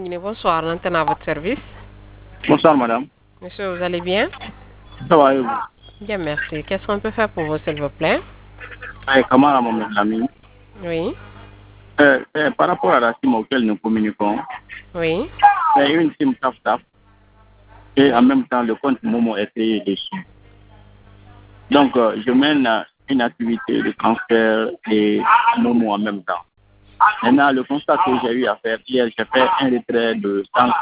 Sanguiné, bonsoir, l'antenne à votre service. Bonsoir, madame. Monsieur, vous allez bien? Ça va, et vous? Bien, merci. Qu'est-ce qu'on peut faire pour vous, s'il vous plaît? Comment à mon ami? Oui, Par rapport à la SIM auquel nous communiquons, oui, c'est une SIM TAF et en même temps, le compte Momo est payé dessus. Donc, je mène une activité de transfert et Momo en même temps. Maintenant, le constat que j'ai eu à faire hier, j'ai fait un retrait de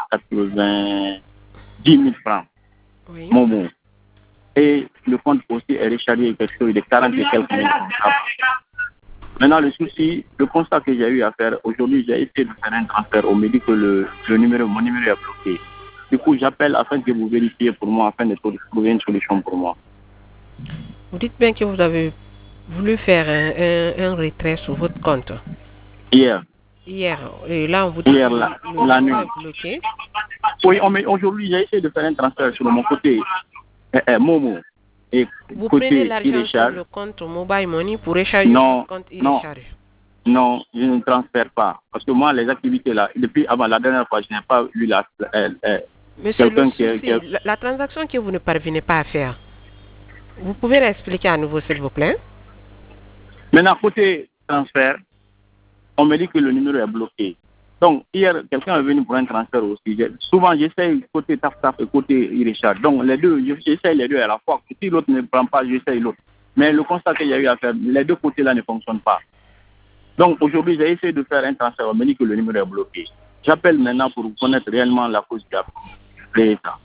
190 000 francs oui. Momo. Et le compte aussi est rechargé quelque chose de 40 et quelques mille francs. Maintenant, le souci, le constat que j'ai eu à faire, aujourd'hui, j'ai essayé de faire un transfert. On me dit que mon numéro est bloqué. Du coup, j'appelle afin que vous vérifiez pour moi, afin de trouver une solution pour moi. Vous dites bien que vous avez voulu faire un retrait sur votre compte. Hier. Hier, et là, on vous dit Hier, que la nuit. est bloqué. Oui, aujourd'hui, j'ai essayé de faire un transfert sur mon côté Momo. Et Vous côté prenez l'argent sur e-recharge. le compte Mobile Money pour recharger Non, votre compte non. e-recharge. Non, je ne transfère pas. Parce que moi, les activités là, depuis avant la dernière fois, je n'ai pas eu Monsieur, le quelqu'un souci, la transaction que vous ne parvenez pas à faire, vous pouvez l'expliquer à nouveau, s'il vous plaît? Maintenant, côté transfert, on me dit que le numéro est bloqué. Donc, hier, quelqu'un est venu pour un transfert aussi. Souvent, j'essaye côté TAF et côté e-recharge. Donc, les deux, j'essaye les deux à la fois. Si l'autre ne prend pas, j'essaye l'autre. Mais le constat qu'il y a eu à faire, les deux côtés-là ne fonctionnent pas. Donc, aujourd'hui, j'ai essayé de faire un transfert. On me dit que le numéro est bloqué. J'appelle maintenant pour connaître réellement la cause qui a créé ça.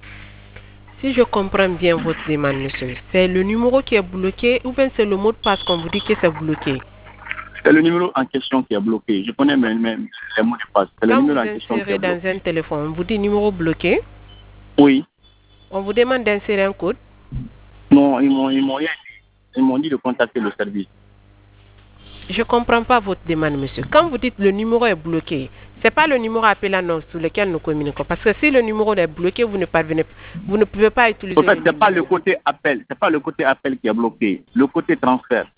Si je comprends bien votre demande, monsieur, c'est le numéro qui est bloqué ou bien c'est le mot de passe qu'on vous dit que c'est bloqué? C'est le numéro en question qui est bloqué. Je connais même les mots de passe. C'est le Quand numéro vous en question qui insérez est dans bloqué. un téléphone, on vous dit numéro bloqué, Oui. on vous demande d'insérer un code. Non, ils m'ont dit de contacter le service. Je ne comprends pas votre demande, monsieur. Quand vous dites le numéro est bloqué, ce n'est pas le numéro appelant sur lequel nous communiquons. Parce que si le numéro est bloqué, vous ne pouvez pas utiliser En fait, le ce n'est pas le numéro. côté appel. C'est pas le côté appel qui est bloqué. Le côté transfert.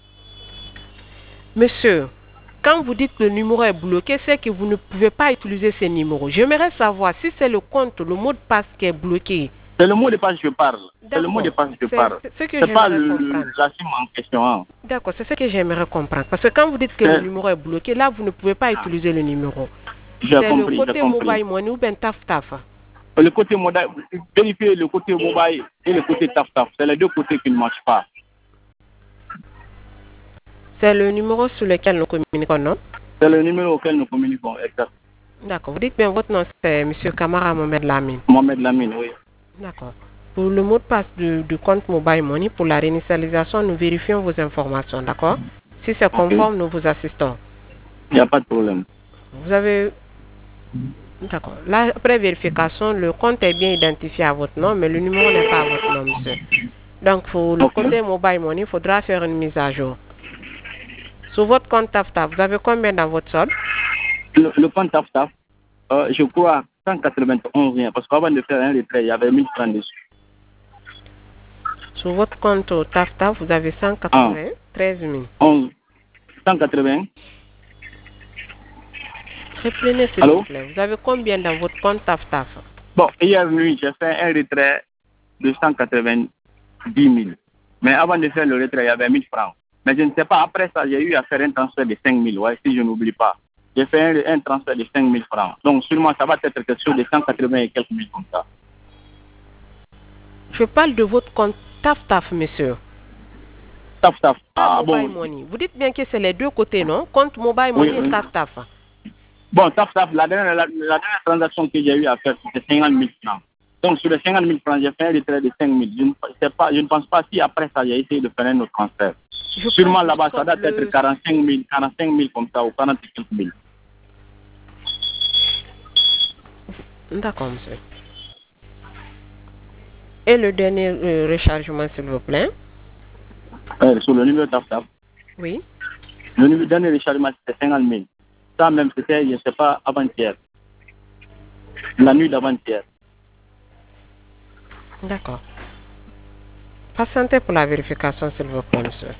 Monsieur, quand vous dites que le numéro est bloqué, c'est que vous ne pouvez pas utiliser ce numéro. J'aimerais savoir si c'est le compte, le mot de passe qui est bloqué. C'est le mot de passe que je parle. C'est le mot de passe que je parle. C'est ce que C'est pas j'aimerais comprendre. la SIM en question. Hein. D'accord, c'est ce que j'aimerais comprendre. Parce que quand vous dites que le numéro est bloqué, là, vous ne pouvez pas utiliser le numéro. C'est le côté mobile money ou bien taf. Le côté mobile, vérifier le côté mobile et le côté taf. C'est les deux côtés qui ne marchent pas. C'est le numéro sur lequel nous communiquons, non? C'est le numéro auquel nous communiquons, exact. D'accord. Vous dites bien votre nom, c'est M. Kamara Mohamed Lamine. Mohamed Lamine, oui. D'accord. Pour le mot de passe du compte Mobile Money, pour la réinitialisation, nous vérifions vos informations, d'accord? Si c'est conforme, nous vous assistons. Il n'y a pas de problème. Vous avez... D'accord. Là, après vérification, le compte est bien identifié à votre nom, mais le numéro n'est pas à votre nom, monsieur. Donc, pour le côté Mobile Money, il faudra faire une mise à jour. Sur votre compte TAFTA, vous avez combien dans votre solde? Le compte TAFTA, je crois 191 rien, parce qu'avant de faire un retrait, il y avait 1000 francs dessus. Sur votre compte TAFTA, vous avez 193 000. 180. Reprenez s'il vous plaît. Vous avez combien dans votre compte TAFTA? Bon, hier nuit, j'ai fait un retrait de 190 000. Mais avant de faire le retrait, il y avait 1000 francs. Mais je ne sais pas, après ça, j'ai eu à faire un transfert de 5 000, ouais, si je n'oublie pas. J'ai fait un transfert de 5 000 francs. Donc, sûrement, ça va être quelque chose de 180 et quelques mille comme ça. Je parle de votre compte TAFTAF, monsieur. TAFTAF. Ah, Mobile Money. Vous dites bien que c'est les deux côtés, non? Compte Mobile Money et TAFTAF. Bon, TAFTAF, la dernière transaction que j'ai eu à faire, c'était 50 000 francs. Donc, sur les 50 000 francs, j'ai fait un retrait de 5 000. Je ne pense pas si après ça, j'ai essayé de faire un autre transfert. Sûrement là-bas, ça doit être 45 000 comme ça, ou 40 000. D'accord, monsieur. Et le dernier rechargement, s'il vous plaît? Sur le numéro TAFTAF. Oui. Le dernier rechargement, c'était 50 000. Ça même, c'était, je ne sais pas, avant-hier. La nuit d'avant-hier. D'accord. Patientez pour la vérification, s'il vous plaît, monsieur.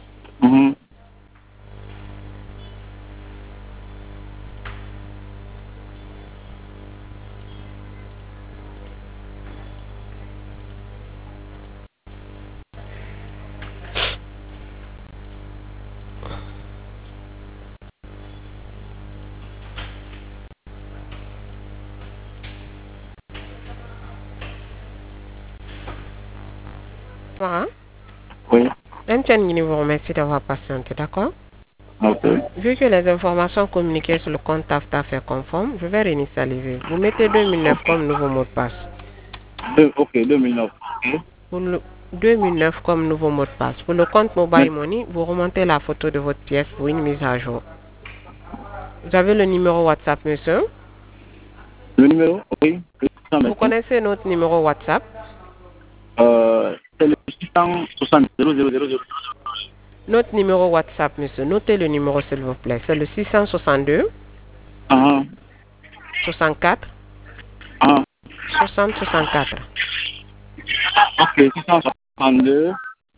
Voilà. Oui. MTN vous remercie d'avoir patienté, d'accord? Ok. Vu que les informations communiquées sur le compte TAFTAF est conforme, je vais réinitialiser. Vous mettez 2009 comme nouveau mot de passe. Ok, 2009. Ok. Pour le 2009 comme nouveau mot de passe. Pour le compte Mobile Money, vous remontez la photo de votre pièce pour une mise à jour. Vous avez le numéro WhatsApp, monsieur? Le numéro, oui. Vous connaissez notre numéro WhatsApp? C'est le 660 0000. Notre numéro WhatsApp, monsieur. Notez le numéro, s'il vous plaît. C'est le 662 Ah, 64 ah. 60 64. Ok, 662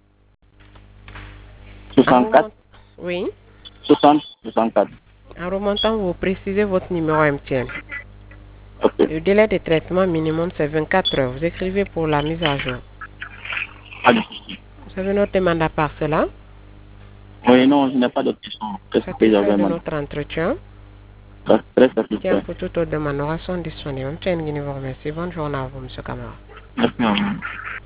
64 Oui. 60 64. En remontant, vous précisez votre numéro MTN. Ok. Le délai de traitement minimum, c'est 24 heures. Vous écrivez pour la mise à jour. Pas de souci. Vous avez notre demande à part cela? Oui, non, je n'ai pas d'autres questions. Qu'est-ce que Satisfait j'avais de demandé? notre entretien. Très Tiens, satisfait. pour toute autre demande, nous restons disponibles. MTN vous remercie. Bonne journée à vous, monsieur Camara. Merci à vous.